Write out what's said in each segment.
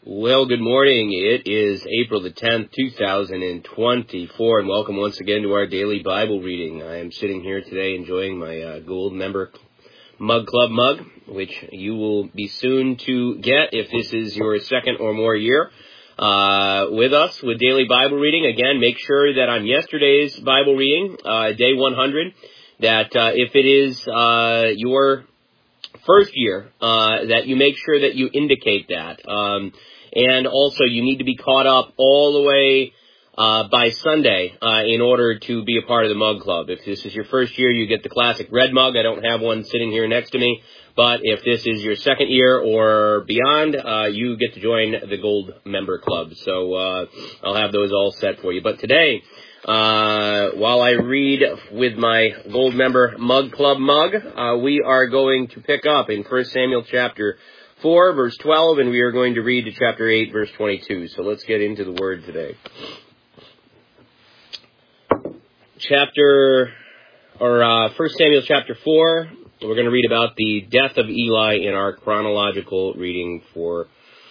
Well, good morning. It is April the 10th, 2024, and welcome once again to our daily Bible reading. I am sitting here today enjoying my Gold Member Mug Club mug, which you will be soon to get if this is your second or more year with us with daily Bible reading. Again, make sure that on yesterday's Bible reading, day 100, that if it is your first year, that you make sure that you indicate that. And also, you need to be caught up all the way by Sunday in order to be a part of the Mug Club. If this is your first year, you get the classic red mug. I don't have one sitting here next to me. But if this is your second year or beyond, you get to join the Gold Member Club. So I'll have those all set for you. But today, while I read with my Gold Member Mug Club mug, we are going to pick up in 1 Samuel chapter 4, verse 12, and we are going to read to chapter 8, verse 22. So let's get into the Word today. 1 Samuel chapter 4, we're going to read about the death of Eli in our chronological reading for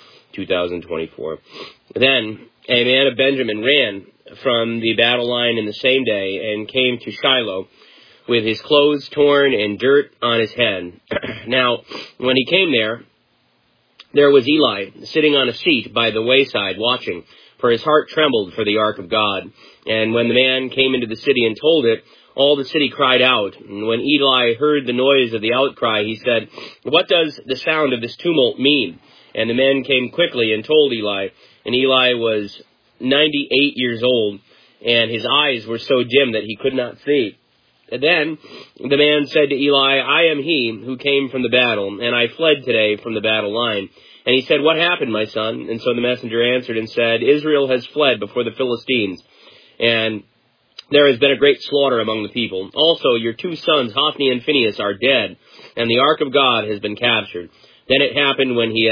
2024. Then a man of Benjamin ran from the battle line in the same day and came to Shiloh with his clothes torn and dirt on his head. Now, when he came there was Eli sitting on a seat by the wayside watching, for his heart trembled for the ark of God. And when the man came into the city and told it, all the city cried out. And when Eli heard the noise of the outcry, he said, "What does the sound of this tumult mean?" And the men came quickly and told Eli. And Eli was 98 years old, and his eyes were so dim that he could not see. And then the man said to Eli, "I am he who came from the battle, and I fled today from the battle line." And he said, "What happened, my son?" And so the messenger answered and said, "Israel has fled before the Philistines, and there has been a great slaughter among the people. Also, your two sons, Hophni and Phinehas, are dead, and the ark of God has been captured." Then it happened when he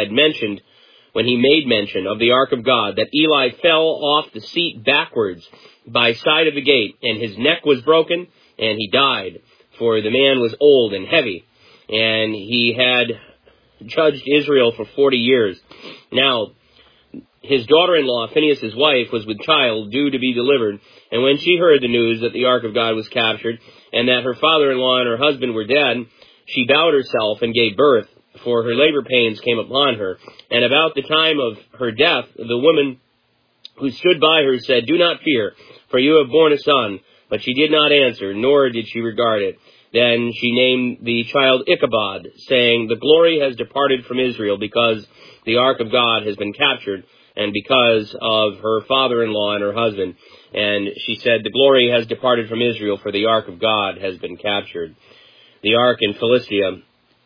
made mention of the ark of God, that Eli fell off the seat backwards by side of the gate, and his neck was broken, and he died, for the man was old and heavy, and he had judged Israel for 40 years. Now, his daughter-in-law, Phinehas' wife, was with child, due to be delivered, and when she heard the news that the ark of God was captured, and that her father-in-law and her husband were dead, she bowed herself and gave birth, for her labor pains came upon her. And about the time of her death, the woman who stood by her said, "Do not fear, for you have borne a son." But she did not answer, nor did she regard it. Then she named the child Ichabod, saying, "The glory has departed from Israel, because the ark of God has been captured, and because of her father-in-law and her husband." And she said, "The glory has departed from Israel, for the ark of God has been captured." The ark in Philistia,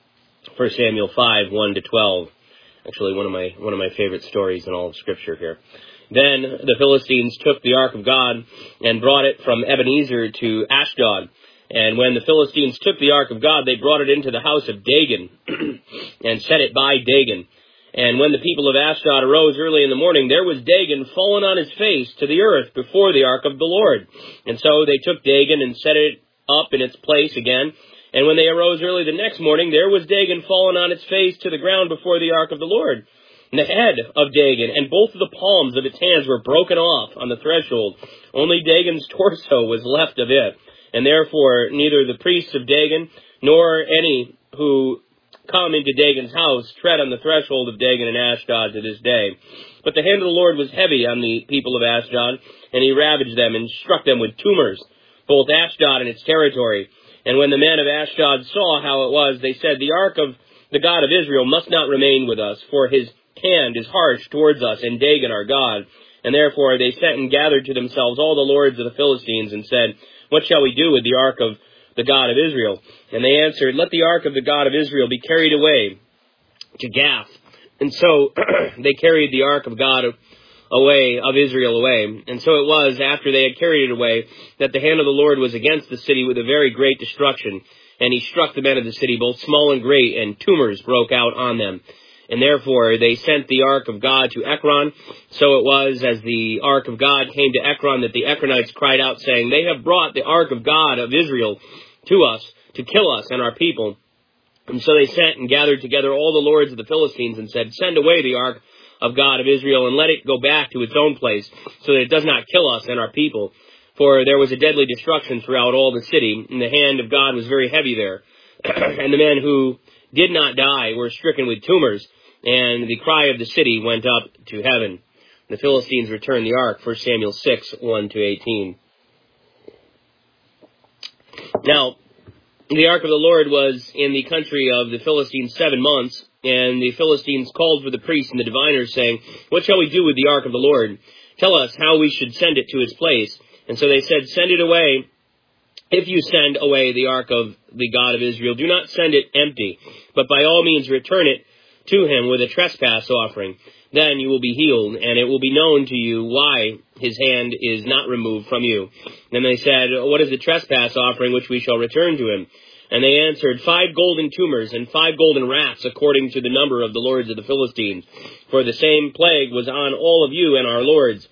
1 Samuel 5, 1-12. Actually, one of my favorite stories in all of Scripture here. Then the Philistines took the ark of God and brought it from Ebenezer to Ashdod. And when the Philistines took the ark of God, they brought it into the house of Dagon and set it by Dagon. And when the people of Ashdod arose early in the morning, there was Dagon fallen on his face to the earth before the ark of the Lord. And so they took Dagon and set it up in its place again. And when they arose early the next morning, there was Dagon fallen on its face to the ground before the ark of the Lord. And the head of Dagon and both of the palms of its hands were broken off on the threshold. Only Dagon's torso was left of it. And therefore, neither the priests of Dagon nor any who come into Dagon's house tread on the threshold of Dagon in Ashdod to this day. But the hand of the Lord was heavy on the people of Ashdod, and he ravaged them and struck them with tumors, both Ashdod and its territory. And when the men of Ashdod saw how it was, they said, "The ark of the God of Israel must not remain with us, for his hand is harsh towards us, and Dagon our God." And therefore they sent and gathered to themselves all the lords of the Philistines, and said, "What shall we do with the ark of the God of Israel?" And they answered, "Let the ark of the God of Israel be carried away to Gath." And so they carried the ark of God of Israel away. And so it was, after they had carried it away, that the hand of the Lord was against the city with a very great destruction. And he struck the men of the city, both small and great, and tumors broke out on them. And therefore they sent the ark of God to Ekron. So it was, as the ark of God came to Ekron, that the Ekronites cried out, saying, "They have brought the ark of God of Israel to us, to kill us and our people." And so they sent and gathered together all the lords of the Philistines, and said, "Send away the ark of God of Israel, and let it go back to its own place, so that it does not kill us and our people. For there was a deadly destruction throughout all the city, and the hand of God was very heavy there. And the men who did not die were stricken with tumors, and the cry of the city went up to heaven. The Philistines returned the ark, 1 Samuel 6, 1-18. Now, the ark of the Lord was in the country of the Philistines 7 months, and the Philistines called for the priests and the diviners, saying, "What shall we do with the ark of the Lord? Tell us how we should send it to its place." And so they said, "Send it away. If you send away the ark of the God of Israel, do not send it empty, but by all means return it to him with a trespass offering. Then you will be healed, and it will be known to you why his hand is not removed from you." Then they said, "What is the trespass offering which we shall return to him?" And they answered, 5 golden tumors and 5 golden rats, according to the number of the lords of the Philistines. For the same plague was on all of you and our lords.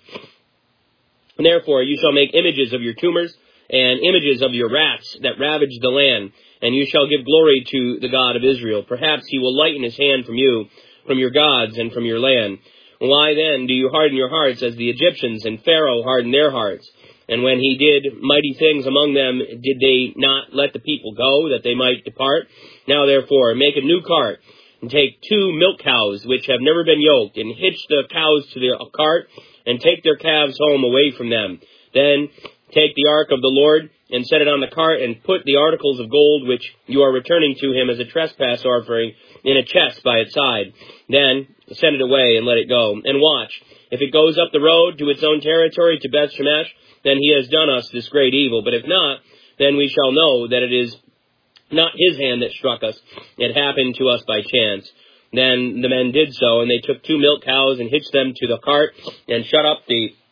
And therefore you shall make images of your tumors and images of your rats that ravage the land, and you shall give glory to the God of Israel. Perhaps he will lighten his hand from you, from your gods, and from your land. Why then do you harden your hearts as the Egyptians and Pharaoh hardened their hearts? And when he did mighty things among them, did they not let the people go, that they might depart? Now therefore make a new cart, and take 2 milk cows, which have never been yoked, and hitch the cows to the cart, and take their calves home away from them. Then take the ark of the Lord, and set it on the cart, and put the articles of gold which you are returning to him as a trespass offering in a chest by its side. Then send it away and let it go. And watch, if it goes up the road to its own territory, to Beth Shemesh, then he has done us this great evil. But if not, then we shall know that it is not his hand that struck us. It happened to us by chance. Then the men did so, and they took 2 milk cows and hitched them to the cart, and shut up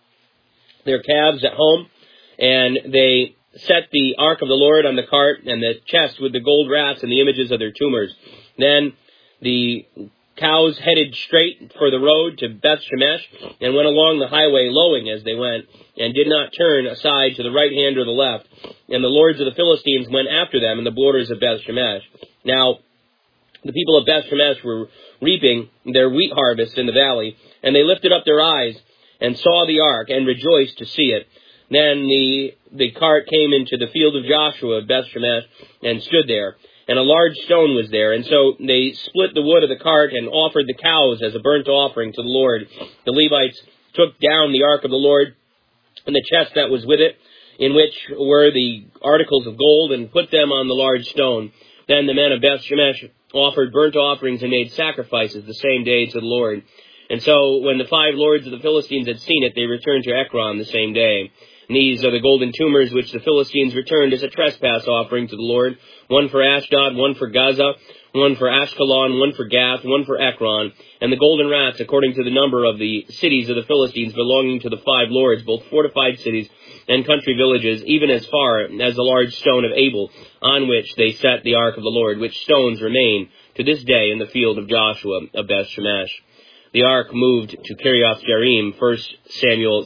their calves at home. And they set the ark of the Lord on the cart, and the chest with the gold rats and the images of their tumors. Then the cows headed straight for the road to Beth Shemesh, and went along the highway lowing as they went, and did not turn aside to the right hand or the left. And the lords of the Philistines went after them in the borders of Beth Shemesh. Now the people of Beth Shemesh were reaping their wheat harvest in the valley, and they lifted up their eyes and saw the ark, and rejoiced to see it. Then the cart came into the field of Joshua of Beth Shemesh, and stood there. And a large stone was there. And so they split the wood of the cart, and offered the cows as a burnt offering to the Lord. The Levites took down the ark of the Lord, and the chest that was with it, in which were the articles of gold, and put them on the large stone. Then the men of Beth Shemesh offered burnt offerings, and made sacrifices the same day to the Lord. And so when the 5 lords of the Philistines had seen it, they returned to Ekron the same day. And these are the golden tumors which the Philistines returned as a trespass offering to the Lord, 1 for Ashdod, 1 for Gaza, 1 for Ashkelon, 1 for Gath, 1 for Ekron, and the golden rats according to the number of the cities of the Philistines belonging to the 5 lords, both fortified cities and country villages, even as far as the large stone of Abel, on which they set the ark of the Lord, which stones remain to this day in the field of Joshua of Beth Shemesh. The ark moved to Kiriath Jearim, 1 Samuel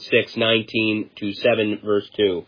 6:19-7, verse 2.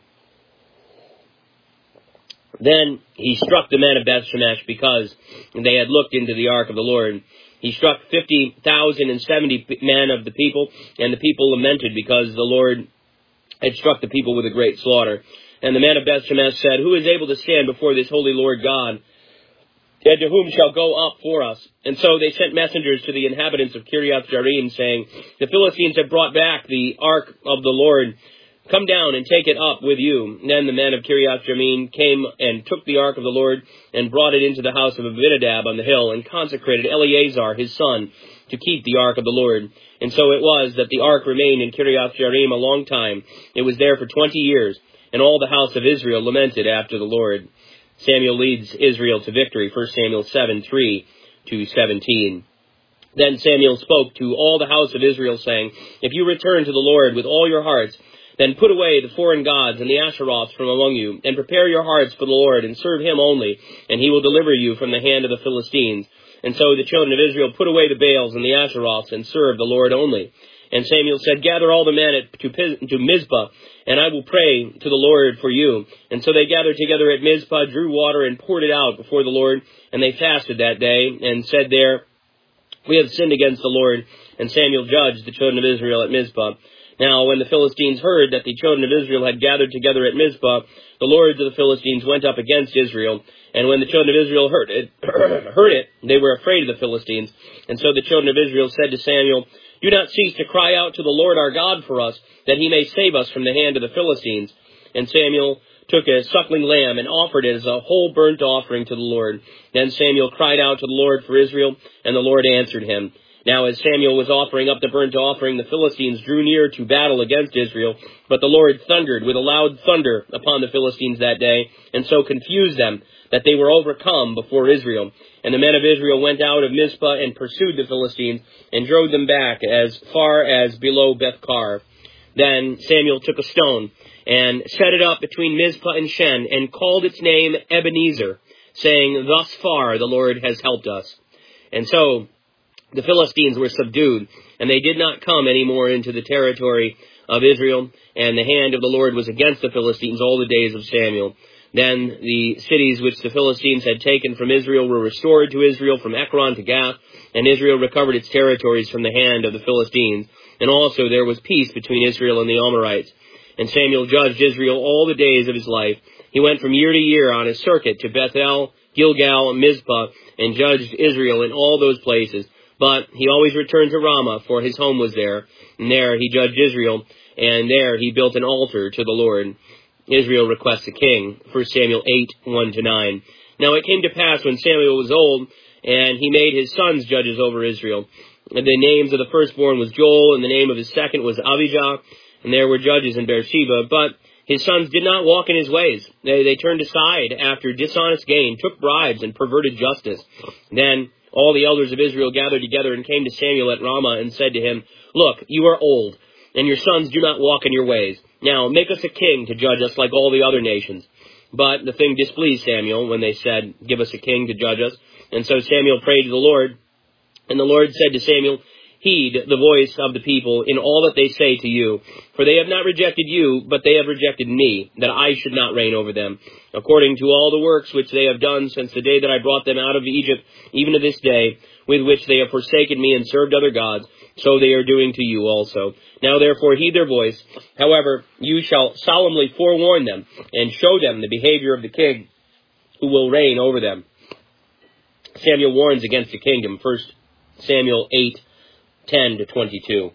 Then he struck the men of Beth Shemesh because they had looked into the ark of the Lord. He struck 50,070 men of the people, and the people lamented because the Lord had struck the people with a great slaughter. And the men of Beth Shemesh said, "Who is able to stand before this holy Lord God? And to whom shall go up for us?" And so they sent messengers to the inhabitants of Kiriath Jearim, saying, "The Philistines have brought back the ark of the Lord. Come down and take it up with you." Then the men of Kiriath Jearim came and took the ark of the Lord, and brought it into the house of Abinadab on the hill, and consecrated Eleazar his son to keep the ark of the Lord. And so it was that the ark remained in Kiriath Jearim a long time. It was there for 20 years, and all the house of Israel lamented after the Lord. Samuel leads Israel to victory, 1 Samuel 7:3-17. Then Samuel spoke to all the house of Israel, saying, "If you return to the Lord with all your hearts, then put away the foreign gods and the Asheroths from among you, and prepare your hearts for the Lord, and serve him only, and he will deliver you from the hand of the Philistines." And so the children of Israel put away the Baals and the Asheroths, and served the Lord only. And Samuel said, "Gather all the men to Mizpah, and I will pray to the Lord for you." And so they gathered together at Mizpah, drew water, and poured it out before the Lord. And they fasted that day, and said there, "We have sinned against the Lord, And Samuel judged the children of Israel at Mizpah. Now, when the Philistines heard that the children of Israel had gathered together at Mizpah, the lords of the Philistines went up against Israel. And when the children of Israel heard it, they were afraid of the Philistines. And so the children of Israel said to Samuel, "Do not cease to cry out to the Lord our God for us, that he may save us from the hand of the Philistines." And Samuel took a suckling lamb and offered it as a whole burnt offering to the Lord. Then Samuel cried out to the Lord for Israel, and the Lord answered him. Now as Samuel was offering up the burnt offering, the Philistines drew near to battle against Israel, but the Lord thundered with a loud thunder upon the Philistines that day, and so confused them that they were overcome before Israel. And the men of Israel went out of Mizpah and pursued the Philistines, and drove them back as far as below Beth-kar. Then Samuel took a stone, and set it up between Mizpah and Shen, and called its name Ebenezer, saying, "Thus far the Lord has helped us." And so the Philistines were subdued, and they did not come any more into the territory of Israel, and the hand of the Lord was against the Philistines all the days of Samuel. Then the cities which the Philistines had taken from Israel were restored to Israel from Ekron to Gath, and Israel recovered its territories from the hand of the Philistines. And also there was peace between Israel and the Amorites. And Samuel judged Israel all the days of his life. He went from year to year on his circuit to Bethel, Gilgal, and Mizpah, and judged Israel in all those places. But he always returned to Ramah, for his home was there. And there he judged Israel, and there he built an altar to the Lord. Israel requests a king. 1 Samuel 8, 1-9. Now it came to pass when Samuel was old, and he made his sons judges over Israel. And the names of the firstborn was Joel, and the name of his second was Abijah, and there were judges in Beersheba. But his sons did not walk in his ways. They turned aside after dishonest gain, took bribes, and perverted justice. Then all the elders of Israel gathered together and came to Samuel at Ramah and said to him, "Look, you are old, and your sons do not walk in your ways. Now make us a king to judge us like all the other nations." But the thing displeased Samuel when they said, "Give us a king to judge us." And so Samuel prayed to the Lord, and the Lord said to Samuel, "Heed the voice of the people in all that they say to you, for they have not rejected you, but they have rejected me, that I should not reign over them, according to all the works which they have done since the day that I brought them out of Egypt, even to this day, with which they have forsaken me and served other gods, so they are doing to you also. Now therefore heed their voice. However, you shall solemnly forewarn them, and show them the behavior of the king who will reign over them." Samuel warns against the kingdom. 1 Samuel 8, 10-22.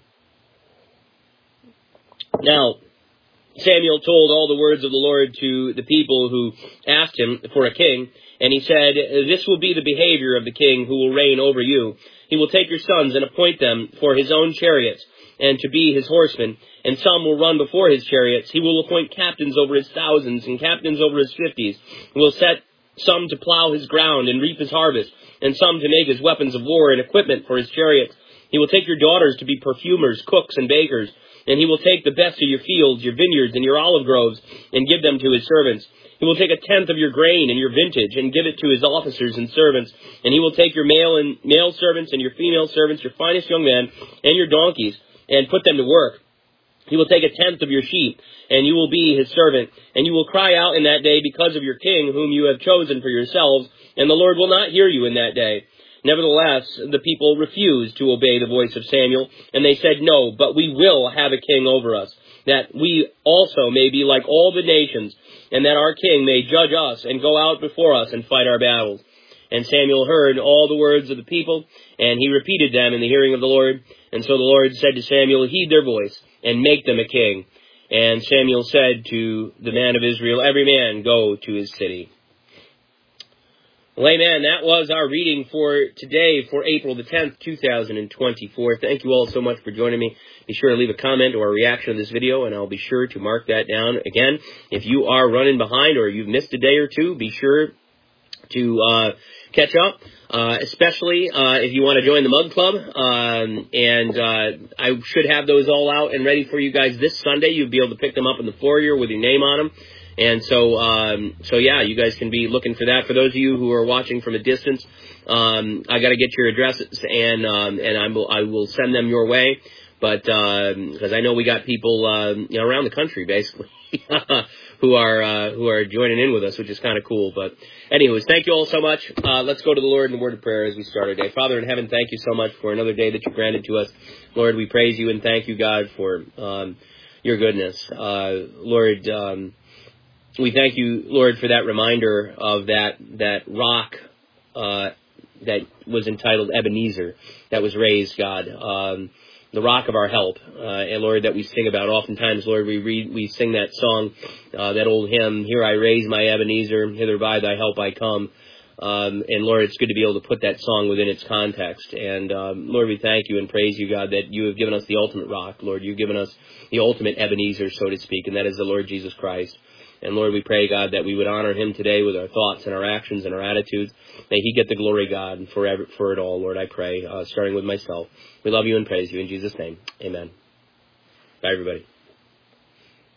Now, Samuel told all the words of the Lord to the people who asked him for a king, and he said, "This will be the behavior of the king who will reign over you. He will take your sons and appoint them for his own chariots, and to be his horsemen, and some will run before his chariots. He will appoint captains over his thousands, and captains over his 50s. He will set some to plow his ground and reap his harvest, and some to make his weapons of war and equipment for his chariots. He will take your daughters to be perfumers, cooks, and bakers, and he will take the best of your fields, your vineyards, and your olive groves, and give them to his servants. He will take a tenth of your grain and your vintage, and give it to his officers and servants. And he will take your male servants and your female servants, your finest young men, and your donkeys, and put them to work. He will take a tenth of your sheep, and you will be his servant. And you will cry out in that day because of your king, whom you have chosen for yourselves, and the Lord will not hear you in that day." Nevertheless, the people refused to obey the voice of Samuel, and they said, "No, but we will have a king over us, that we also may be like all the nations, and that our king may judge us and go out before us and fight our battles." And Samuel heard all the words of the people, and he repeated them in the hearing of the Lord. And so the Lord said to Samuel, "Heed their voice, and make them a king." And Samuel said to the man of Israel, "Every man go to his city." Well, amen. That was our reading for today, for April the 10th, 2024. Thank you all so much for joining me. Be sure to leave a comment or a reaction to this video, and I'll be sure to mark that down. Again, if you are running behind or you've missed a day or two, be sure to catch up, especially if you want to join the Mug Club. I should have those all out and ready for you guys this Sunday. You'll be able to pick them up in the foyer with your name on them. And so yeah, you guys can be looking for that. For those of you who are watching from a distance, I got to get your addresses, and I will send them your way. But because I know we got people around the country basically who are joining in with us, which is kind of cool. But anyways, thank you all so much. Let's go to the Lord in a word of prayer as we start our day. Father in heaven, thank you so much for another day that you granted to us. Lord, we praise you and thank you, God, for your goodness. Lord, we thank you, Lord, for that reminder of that rock that was entitled Ebenezer, that was raised, God, the rock of our help, and Lord, that we sing about. Oftentimes, Lord, we sing that song, that old hymn, "Here I raise my Ebenezer, hither by thy help I come." And Lord, it's good to be able to put that song within its context. And Lord, we thank you and praise you, God, that you have given us the ultimate rock. Lord, you've given us the ultimate Ebenezer, so to speak, and that is the Lord Jesus Christ. And Lord, we pray, God, that we would honor him today with our thoughts and our actions and our attitudes. May he get the glory, God, forever, for it all, Lord, I pray, starting with myself. We love you and praise you in Jesus' name. Amen. Bye, everybody.